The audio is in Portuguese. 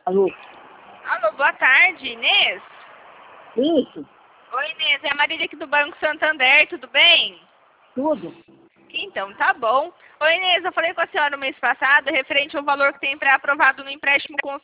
Alô? Alô, boa tarde, Inês? Isso, Oi, Inês, é a Marília aqui do Banco Santander, tudo bem? tudo. Então, tá bom. Oi, Inês, eu falei com a senhora no mês passado, referente ao valor que tem pré-aprovado no empréstimo